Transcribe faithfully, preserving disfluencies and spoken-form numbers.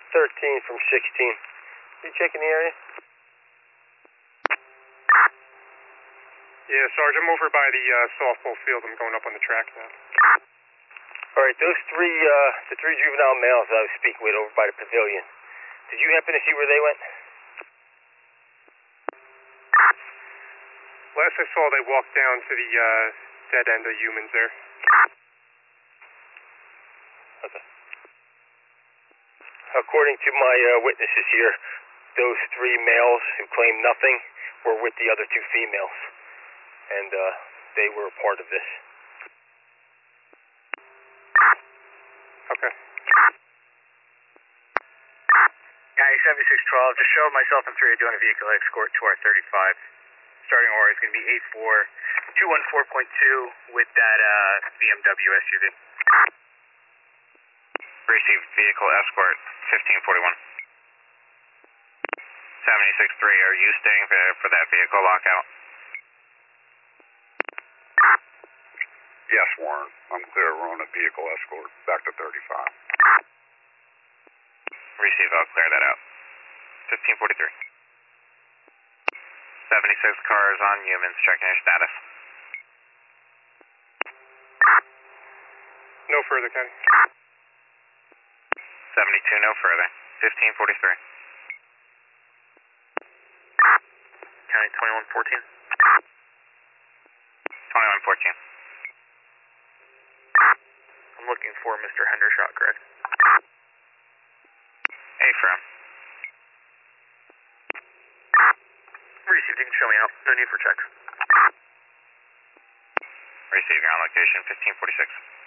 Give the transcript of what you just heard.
thirteen from sixteen. You checking the area? Yeah, Sarge, I'm over by the uh, softball field. I'm going up on the track now. All right, those three, uh, the three juvenile males I was speaking with over by the pavilion, did you happen to see where they went? Last I saw, they walked down to the uh, dead end of humans there. Okay. According to my uh, witnesses here, those three males who claimed nothing were with the other two females, and uh, they were a part of this. Okay. County seventy-six twelve, just showed myself and three are doing a vehicle escort to our thirty-five. Starting order is going to be eight four two one four point two with that uh, B M W S U V. Received vehicle escort fifteen forty-one. seventy-six three, are you staying there for that vehicle lockout? Yes, Warren. I'm clear. We're on a vehicle escort back to thirty-five. Receive, I'll clear that out. fifteen forty-three. seventy-six cars on humans, checking your status. No further, Kenny. seventy-two, no further. fifteen forty-three. County twenty-one fourteen. twenty-one fourteen. I'm looking for Mister Hendershot, correct? A-firm. Received, you can show me out. No need for checks. Receive, you're on location, fifteen forty-six.